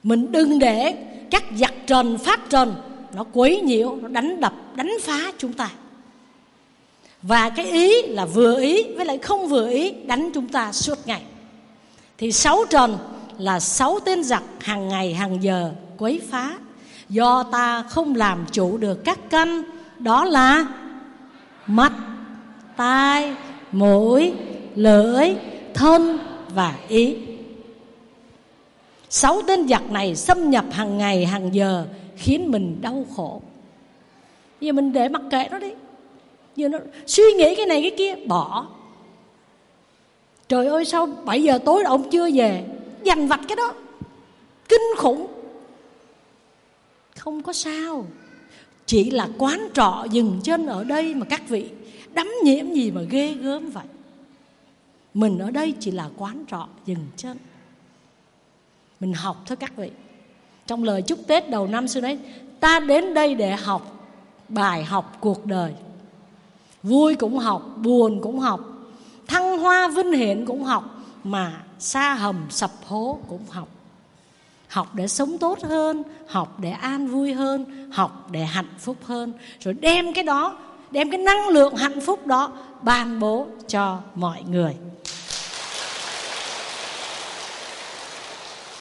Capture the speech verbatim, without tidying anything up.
Mình đừng để các giặc trần phát trần nó quấy nhiễu, nó đánh đập, đánh phá chúng ta. Và cái ý là vừa ý với lại không vừa ý đánh chúng ta suốt ngày. Thì sáu trần là sáu tên giặc hàng ngày hàng giờ quấy phá, do ta không làm chủ được các căn, đó là mắt, tai, mũi, lưỡi, thân và ý. Sáu tên giặc này xâm nhập hàng ngày hàng giờ khiến mình đau khổ. Giờ mình để mặc kệ nó đi. Giờ nó suy nghĩ cái này cái kia, bỏ. Trời ơi sao bảy giờ tối ông chưa về, dằn vặt cái đó, kinh khủng. Không có sao, chỉ là quán trọ dừng chân ở đây mà các vị đắm nhiễm gì mà ghê gớm vậy. Mình ở đây chỉ là quán trọ dừng chân. Mình học thôi các vị. Trong lời chúc Tết đầu năm xưa đấy, ta đến đây để học bài học cuộc đời. Vui cũng học, buồn cũng học, thăng hoa vinh hiển cũng học, mà sa hầm sập hố cũng học. Học để sống tốt hơn, học để an vui hơn, học để hạnh phúc hơn. Rồi đem cái đó, đem cái năng lượng hạnh phúc đó ban bố cho mọi người.